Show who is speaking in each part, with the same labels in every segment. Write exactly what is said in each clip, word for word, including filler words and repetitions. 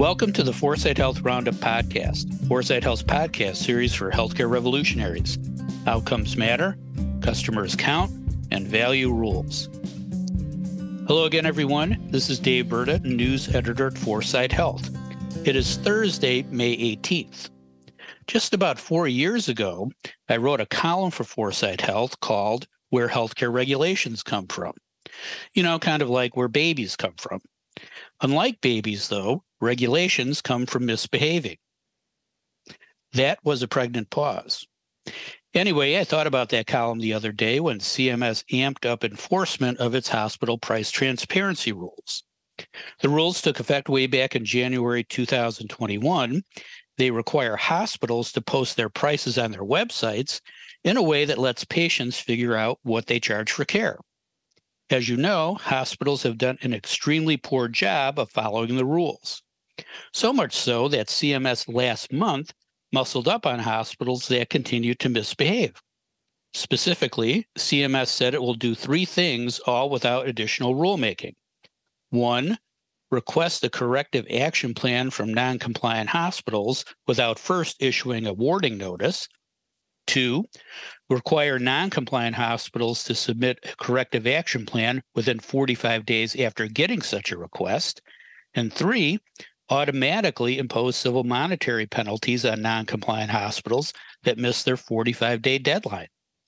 Speaker 1: Welcome to the Foresight Health Roundup podcast, Foresight Health's podcast series for healthcare revolutionaries. Outcomes matter, customers count, and value rules. Hello again, everyone. This is Dave Burda, news editor at Foresight Health. It is Thursday, May eighteenth. Just about four years ago, I wrote a column for Foresight Health called Where Healthcare Regulations Come From. You know, kind of like where babies come from. Unlike babies, though, regulations come from misbehaving. That was a pregnant pause. Anyway, I thought about that column the other day when C M S amped up enforcement of its hospital price transparency rules. The rules took effect way back in January two thousand twenty-one. They require hospitals to post their prices on their websites in a way that lets patients figure out what they charge for care. As you know, hospitals have done an extremely poor job of following the rules. So much so that C M S last month muscled up on hospitals that continue to misbehave. Specifically, C M S said it will do three things, all without additional rulemaking. One, request a corrective action plan from non-compliant hospitals without first issuing a warning notice. Two, require non-compliant hospitals to submit a corrective action plan within forty-five days after getting such a request. And three, automatically impose civil monetary penalties on non-compliant hospitals that miss their forty-five day deadline.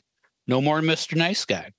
Speaker 1: No more Mister Nice Guy.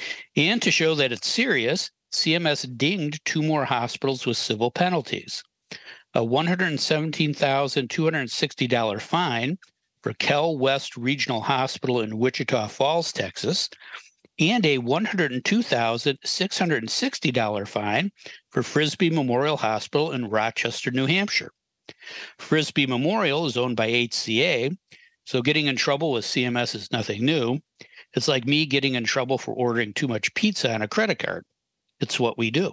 Speaker 1: And to show that it's serious, C M S dinged two more hospitals with civil penalties. A one hundred seventeen thousand two hundred sixty dollars fine for Cal West Regional Hospital in Wichita Falls, Texas, and a one hundred two thousand six hundred sixty dollars fine for Frisbee Memorial Hospital in Rochester, New Hampshire. Frisbee Memorial is owned by H C A, so getting in trouble with C M S is nothing new. It's like me getting in trouble for ordering too much pizza on a credit card. It's what we do.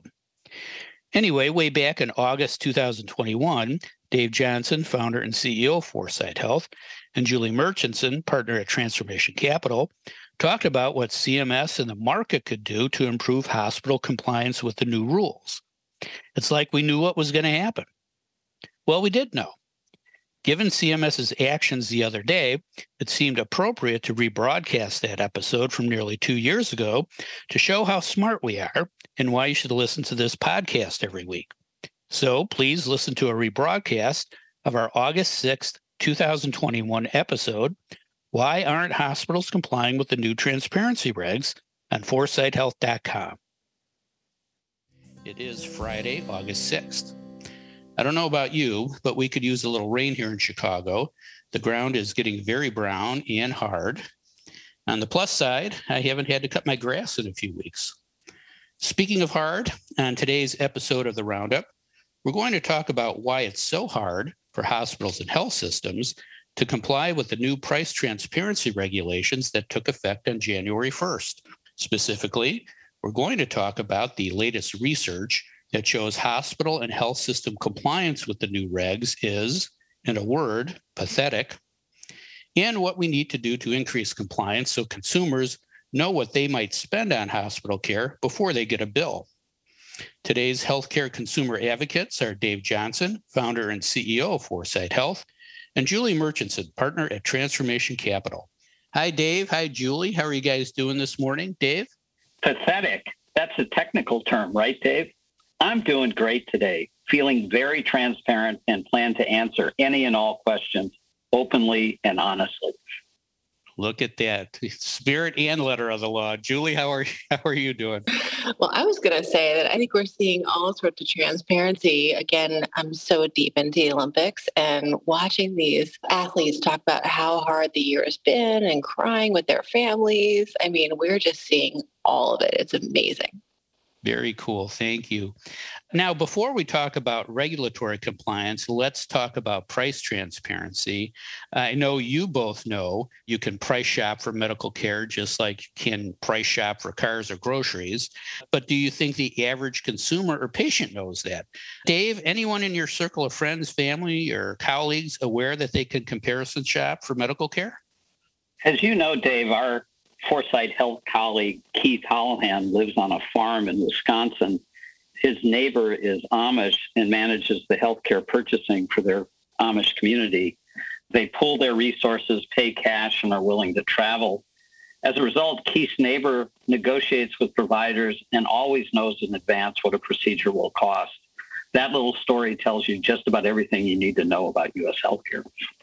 Speaker 1: Anyway, way back in August two thousand twenty-one, Dave Johnson, founder and C E O of Foresight Health, and Julie Murchison, partner at Transformation Capital, talked about what C M S and the market could do to improve hospital compliance with the new rules. It's like we knew what was going to happen. Well, we did know. Given CMS's actions the other day, it seemed appropriate to rebroadcast that episode from nearly two years ago to show how smart we are and why you should listen to this podcast every week. So please listen to a rebroadcast of our August sixth, two thousand twenty-one episode, Why Aren't Hospitals Complying with the New Transparency Regs, on foresight health dot com. It is Friday, August sixth. I don't know about you, but we could use a little rain here in Chicago. The ground is getting very brown and hard. On the plus side, I haven't had to cut my grass in a few weeks. Speaking of hard, on today's episode of the Roundup, we're going to talk about why it's so hard for hospitals and health systems to comply with the new price transparency regulations that took effect on January first. Specifically, we're going to talk about the latest research that shows hospital and health system compliance with the new regs is, in a word, pathetic, and what we need to do to increase compliance so consumers know what they might spend on hospital care before they get a bill. Today's healthcare consumer advocates are Dave Johnson, founder and C E O of Foresight Health, and Julie Murchison, partner at Transformation Capital. Hi, Dave. Hi, Julie. How are you guys doing this morning? Dave?
Speaker 2: Pathetic. That's a technical term, right, Dave? I'm doing great today, feeling very transparent and plan to answer any and all questions openly and honestly.
Speaker 1: Look at that. Spirit and letter of the law. Julie, how are, how are you doing?
Speaker 3: Well, I was going to say that I think we're seeing all sorts of transparency. Again, I'm so deep into the Olympics and watching these athletes talk about how hard the year has been and crying with their families. I mean, we're just seeing all of it. It's amazing.
Speaker 1: Very cool. Thank you. Now, before we talk about regulatory compliance, let's talk about price transparency. I know you both know you can price shop for medical care just like you can price shop for cars or groceries. But do you think the average consumer or patient knows that? Dave, anyone in your circle of friends, family, or colleagues aware that they can comparison shop for medical care?
Speaker 2: As you know, Dave, our Foresight Health colleague Keith Hollahan lives on a farm in Wisconsin His neighbor is Amish and manages the healthcare purchasing for their Amish community. They pool their resources, pay cash, and are willing to travel. As a result, Keith's neighbor negotiates with providers and always knows in advance what a procedure will cost. That little story tells you just about everything you need to know about U S healthcare.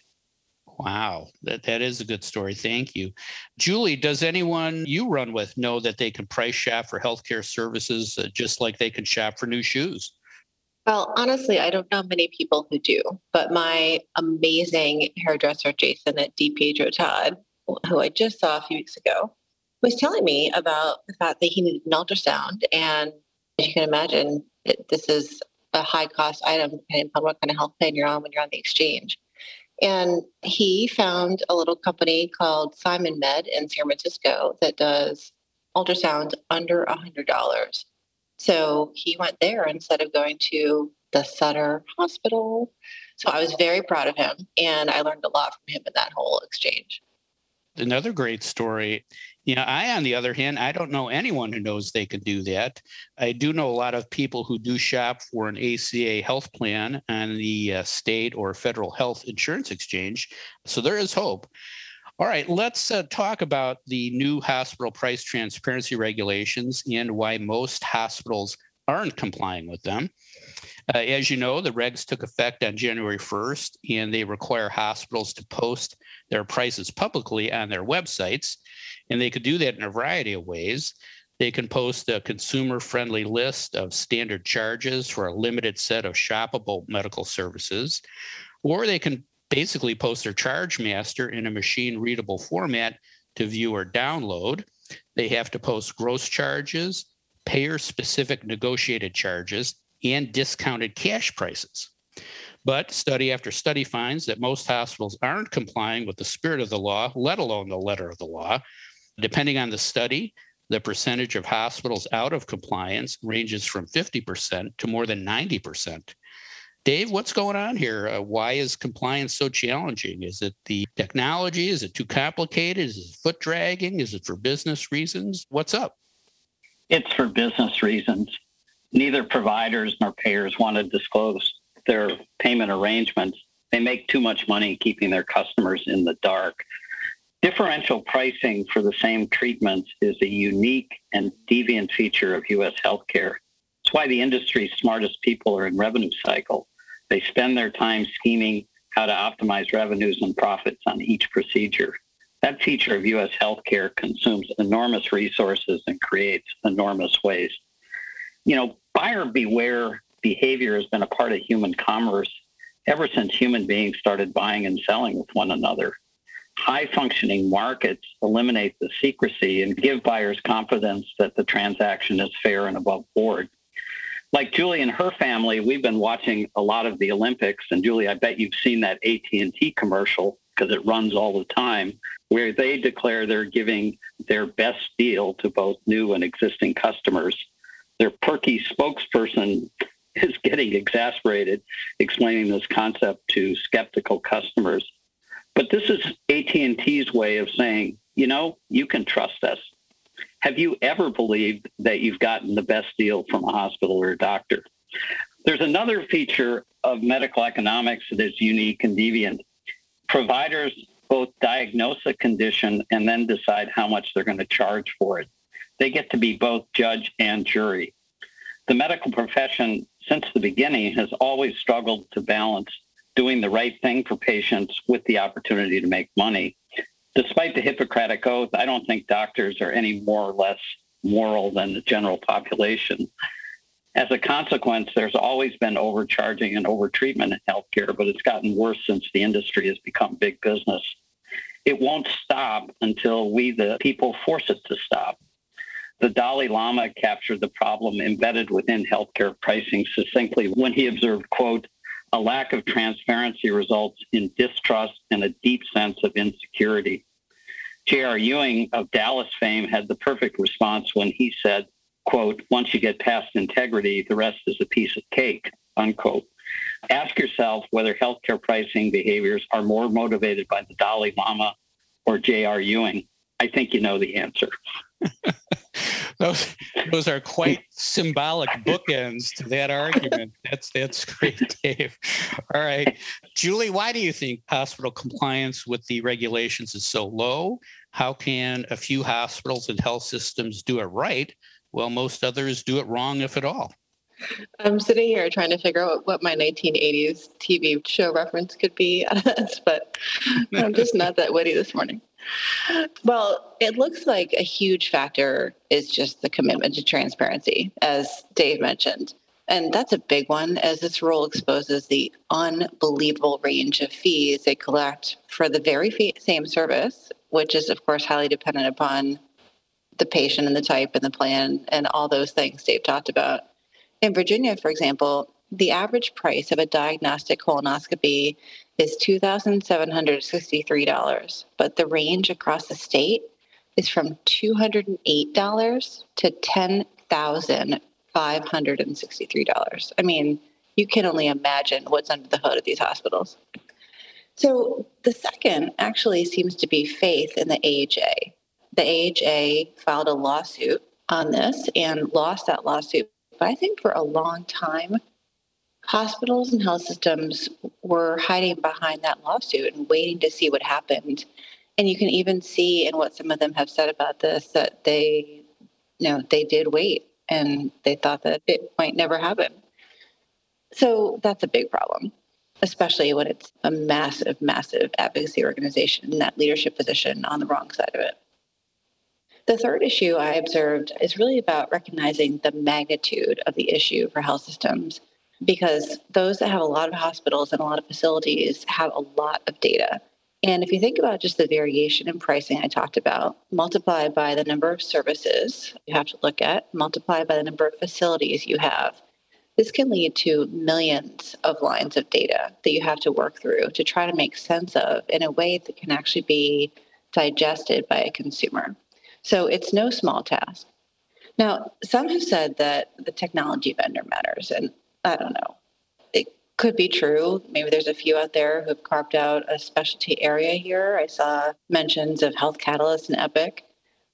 Speaker 1: Wow, that, that is a good story. Thank you. Julie, does anyone you run with know that they can price shop for healthcare services uh, just like they can shop for new shoes?
Speaker 3: Well, honestly, I don't know many people who do, but my amazing hairdresser, Jason at DiPietro Todd, who I just saw a few weeks ago, was telling me about the fact that he needed an ultrasound. And as you can imagine, it, this is a high cost item depending on what kind of health plan you're on when you're on the exchange. And he found a little company called Simon Med in San Francisco that does ultrasounds under one hundred dollars. So he went there instead of going to the Sutter Hospital. So I was very proud of him, and I learned a lot from him in that whole exchange.
Speaker 1: Another great story. You know, I, on the other hand, I don't know anyone who knows they can do that. I do know a lot of people who do shop for an A C A health plan on the uh, state or federal health insurance exchange. So there is hope. All right, let's uh, talk about the new hospital price transparency regulations and why most hospitals aren't complying with them. Uh, as you know, the regs took effect on January first, and they require hospitals to post their prices publicly on their websites. And they could do that in a variety of ways. They can post a consumer-friendly list of standard charges for a limited set of shoppable medical services, or they can basically post their charge master in a machine-readable format to view or download. They have to post gross charges, payer-specific negotiated charges, and discounted cash prices. But study after study finds that most hospitals aren't complying with the spirit of the law, let alone the letter of the law. Depending on the study, the percentage of hospitals out of compliance ranges from fifty percent to more than ninety percent. Dave, what's going on here? Uh, why is compliance so challenging? Is it the technology? Is it too complicated? Is it foot dragging? Is it for business reasons? What's up?
Speaker 2: It's for business reasons. Neither providers nor payers want to disclose their payment arrangements. They make too much money keeping their customers in the dark. Differential pricing for the same treatments is a unique and deviant feature of U S healthcare. It's why the industry's smartest people are in revenue cycle. They spend their time scheming how to optimize revenues and profits on each procedure. That feature of U S healthcare consumes enormous resources and creates enormous waste. You know, buyer beware behavior has been a part of human commerce ever since human beings started buying and selling with one another. High-functioning markets eliminate the secrecy and give buyers confidence that the transaction is fair and above board. Like Julie and her family, we've been watching a lot of the Olympics. And Julie, I bet you've seen that A T and T commercial because it runs all the time, where they declare they're giving their best deal to both new and existing customers. Their perky spokesperson is getting exasperated explaining this concept to skeptical customers. But this is A T and T's way of saying, you know, you can trust us. Have you ever believed that you've gotten the best deal from a hospital or a doctor? There's another feature of medical economics that is unique and deviant. Providers both diagnose a condition and then decide how much they're going to charge for it. They get to be both judge and jury. The medical profession, since the beginning, has always struggled to balance doing the right thing for patients with the opportunity to make money. Despite the Hippocratic Oath, I don't think doctors are any more or less moral than the general population. As a consequence, there's always been overcharging and overtreatment in healthcare, but it's gotten worse since the industry has become big business. It won't stop until we, the people, force it to stop. The Dalai Lama captured the problem embedded within healthcare pricing succinctly when he observed, quote, a lack of transparency results in distrust and a deep sense of insecurity. J R Ewing of Dallas fame had the perfect response when he said, quote, once you get past integrity, the rest is a piece of cake, unquote. Ask yourself whether healthcare pricing behaviors are more motivated by the Dalai Lama or J R Ewing. I think you know the answer.
Speaker 1: those those are quite symbolic bookends to that argument. That's that's great, Dave. All right, Julie, why do you think hospital compliance with the regulations is so low? How can a few hospitals and health systems do it right while most others do it wrong, if at all?
Speaker 3: I'm sitting here trying to figure out what my nineteen eighties T V show reference could be out of this, but I'm just not that witty this morning. Well, it looks like a huge factor is just the commitment to transparency, as Dave mentioned. And that's a big one, as this rule exposes the unbelievable range of fees they collect for the very fee- same service, which is, of course, highly dependent upon the patient and the type and the plan and all those things Dave talked about. In Virginia, for example, the average price of a diagnostic colonoscopy is two thousand seven hundred sixty-three dollars, but the range across the state is from two hundred eight dollars to ten thousand five hundred sixty-three dollars. I mean, you can only imagine what's under the hood of these hospitals. So the second actually seems to be faith in the A H A. The A H A filed a lawsuit on this and lost that lawsuit. But I think for a long time, hospitals and health systems were hiding behind that lawsuit and waiting to see what happened. And you can even see in what some of them have said about this that they, you know, they did wait and they thought that it might never happen. So that's a big problem, especially when it's a massive, massive advocacy organization in that leadership position on the wrong side of it. The third issue I observed is really about recognizing the magnitude of the issue for health systems, because those that have a lot of hospitals and a lot of facilities have a lot of data. And if you think about just the variation in pricing I talked about, multiplied by the number of services you have to look at, multiplied by the number of facilities you have, this can lead to millions of lines of data that you have to work through to try to make sense of in a way that can actually be digested by a consumer. So it's no small task. Now, some have said that the technology vendor matters, and I don't know. It could be true. Maybe there's a few out there who've carved out a specialty area here. I saw mentions of Health Catalyst and Epic,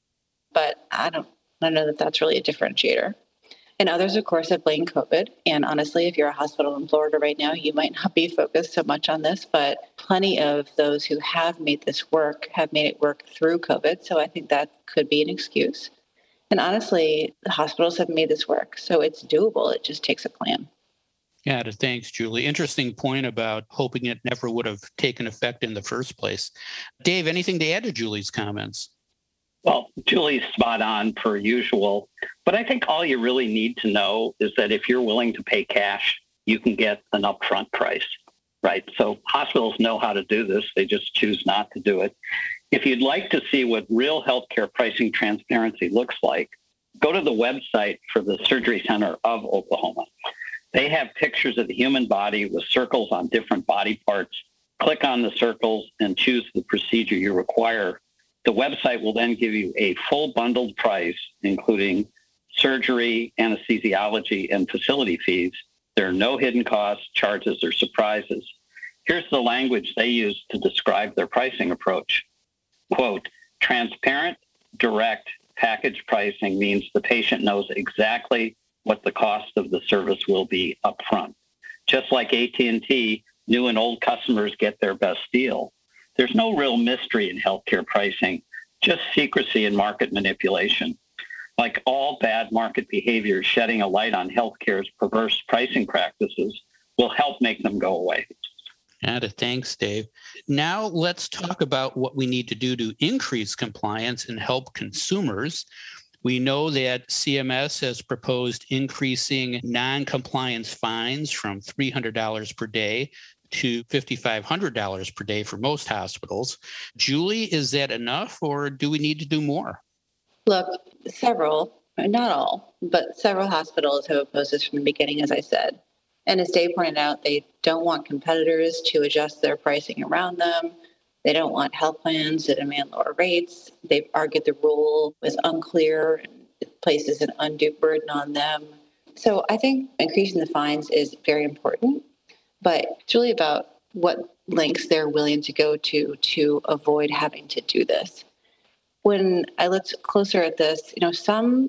Speaker 3: but I don't, I don't know that that's really a differentiator. And others, of course, have blamed COVID. And honestly, if you're a hospital in Florida right now, you might not be focused so much on this, but plenty of those who have made this work have made it work through COVID. So I think that could be an excuse. And honestly, the hospitals have made this work. So it's doable. It just takes a plan.
Speaker 1: Yeah, thanks, Julie. Interesting point about hoping it never would have taken effect in the first place. Dave, anything to add to Julie's comments?
Speaker 2: Well, Julie's spot on per usual, but I think all you really need to know is that if you're willing to pay cash, you can get an upfront price, right? So hospitals know how to do this. They just choose not to do it. If you'd like to see what real healthcare pricing transparency looks like, go to the website for the Surgery Center of Oklahoma. They have pictures of the human body with circles on different body parts. Click on the circles and choose the procedure you require. The website will then give you a full bundled price, including surgery, anesthesiology, and facility fees. There are no hidden costs, charges, or surprises. Here's the language they use to describe their pricing approach. Quote, transparent, direct package pricing means the patient knows exactly what the cost of the service will be upfront. Just like A T and T, new and old customers get their best deal. There's no real mystery in healthcare pricing, just secrecy and market manipulation. Like all bad market behavior, shedding a light on healthcare's perverse pricing practices will help make them go away.
Speaker 1: Got it. Thanks, Dave. Now let's talk about what we need to do to increase compliance and help consumers. We know that C M S has proposed increasing non-compliance fines from three hundred dollars per day to five thousand five hundred dollars per day for most hospitals. Julie, is that enough, or do we need to do more?
Speaker 3: Look, several, not all, but several hospitals have opposed this from the beginning, as I said. And as Dave pointed out, they don't want competitors to adjust their pricing around them. They don't want health plans to demand lower rates. They've argued the rule was unclear and it places an undue burden on them. So I think increasing the fines is very important, but it's really about what lengths they're willing to go to to avoid having to do this. When I looked closer at this, you know, some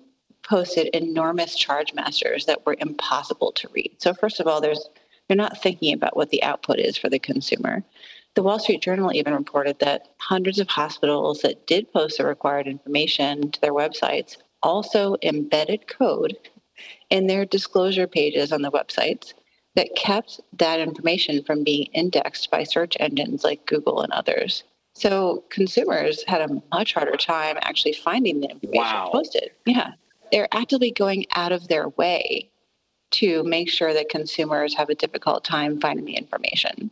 Speaker 3: posted enormous charge masters that were impossible to read. So first of all, there's they're not thinking about what the output is for the consumer. The Wall Street Journal even reported that hundreds of hospitals that did post the required information to their websites also embedded code in their disclosure pages on the websites that kept that information from being indexed by search engines like Google and others. So consumers had a much harder time actually finding the information
Speaker 2: Wow.
Speaker 3: posted. Yeah. They're actively going out of their way to make sure that consumers have a difficult time finding the information.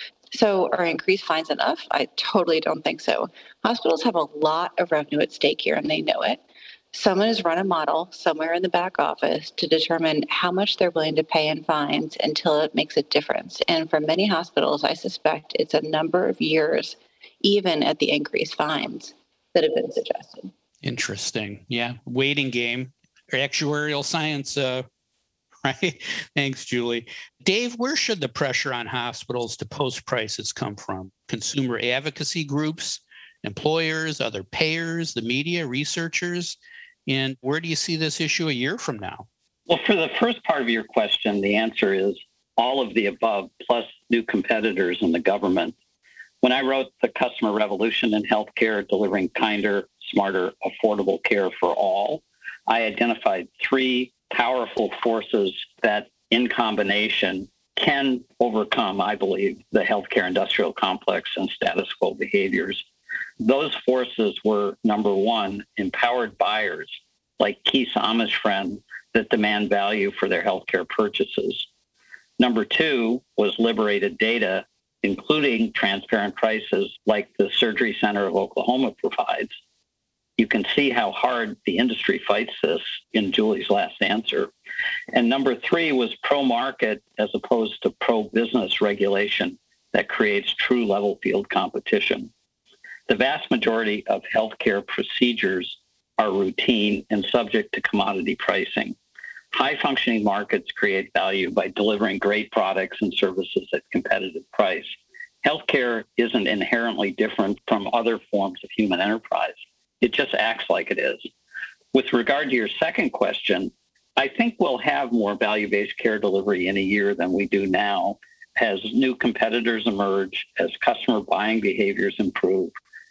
Speaker 3: So are increased fines enough? I totally don't think so. Hospitals have a lot of revenue at stake here, and they know it. Someone has run a model somewhere in the back office to determine how much they're willing to pay in fines until it makes a difference. And for many hospitals, I suspect it's a number of years, even at the increased fines that have been suggested.
Speaker 1: Interesting. Yeah. Waiting game, actuarial science, uh, right? Thanks, Julie. Dave, where should the pressure on hospitals to post prices come from? Consumer advocacy groups, employers, other payers, the media, researchers? And where do you see this issue a year from now?
Speaker 2: Well, for the first part of your question, the answer is all of the above, plus new competitors in the government. When I wrote The Customer Revolution in Healthcare, Delivering Kinder, Smarter, Affordable Care for All, I identified three powerful forces that, in combination, can overcome, I believe, the healthcare industrial complex and status quo behaviors. Those forces were, number one, empowered buyers like Keith's Amish friend that demand value for their healthcare purchases. Number two was liberated data, including transparent prices like the Surgery Center of Oklahoma provides. You can see how hard the industry fights this in Julie's last answer. And number three was pro-market as opposed to pro-business regulation that creates true level field competition. The vast majority of healthcare procedures are routine and subject to commodity pricing. High-functioning markets create value by delivering great products and services at competitive price. Healthcare isn't inherently different from other forms of human enterprise. It just acts like it is. With regard to your second question, I think we'll have more value-based care delivery in a year than we do now as new competitors emerge, as customer buying behaviors improve,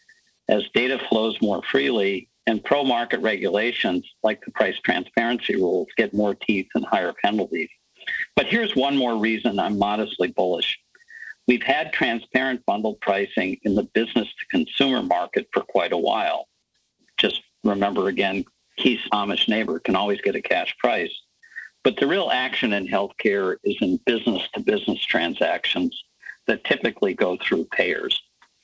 Speaker 2: as data flows more freely, and pro-market regulations like the price transparency rules get more teeth and higher penalties. But here's one more reason I'm modestly bullish. We've had transparent bundled pricing in the business-to-consumer market for quite a while. Just remember again, Keith's Amish neighbor can always get a cash price. But the real action in healthcare is in business-to-business transactions that typically go through payers.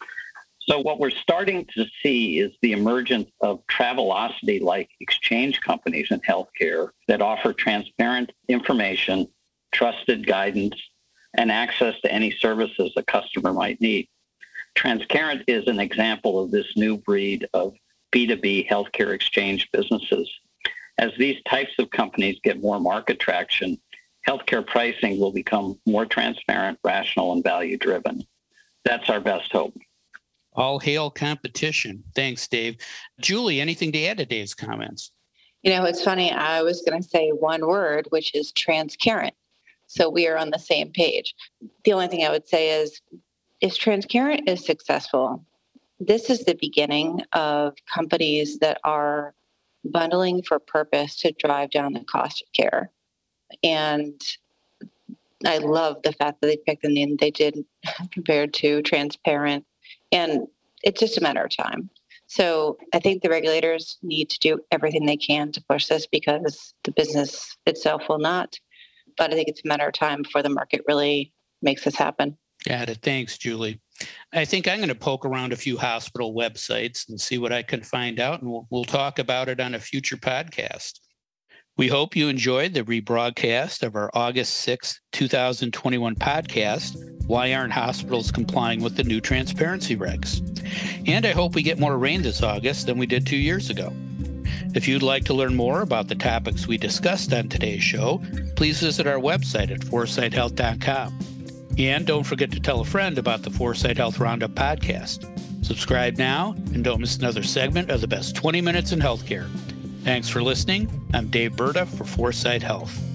Speaker 2: So what we're starting to see is the emergence of Travelocity-like exchange companies in healthcare that offer transparent information, trusted guidance, and access to any services a customer might need. Transcarent is an example of this new breed of B two B healthcare exchange businesses. As these types of companies get more market traction, healthcare pricing will become more transparent, rational, and value-driven. That's our best hope.
Speaker 1: All hail competition. Thanks, Dave. Julie, anything to add to Dave's comments?
Speaker 3: You know, it's funny. I was going to say one word, which is transparent. So we are on the same page. The only thing I would say is, if Transcarent is successful, this is the beginning of companies that are bundling for purpose to drive down the cost of care. And I love the fact that they picked the name they did compared to Transparent. And it's just a matter of time. So I think the regulators need to do everything they can to push this because the business itself will not. But I think it's a matter of time before the market really makes this happen.
Speaker 1: Got it. Thanks, Julie. I think I'm going to poke around a few hospital websites and see what I can find out, and we'll, we'll talk about it on a future podcast. We hope you enjoyed the rebroadcast of our August sixth, twenty twenty-one podcast, Why Aren't Hospitals Complying with the New Transparency Regs? And I hope we get more rain this August than we did two years ago. If you'd like to learn more about the topics we discussed on today's show, please visit our website at foresight health dot com. And don't forget to tell a friend about the Foresight Health Roundup podcast. Subscribe now and don't miss another segment of the best twenty minutes in healthcare. Thanks for listening. I'm Dave Berta for Foresight Health.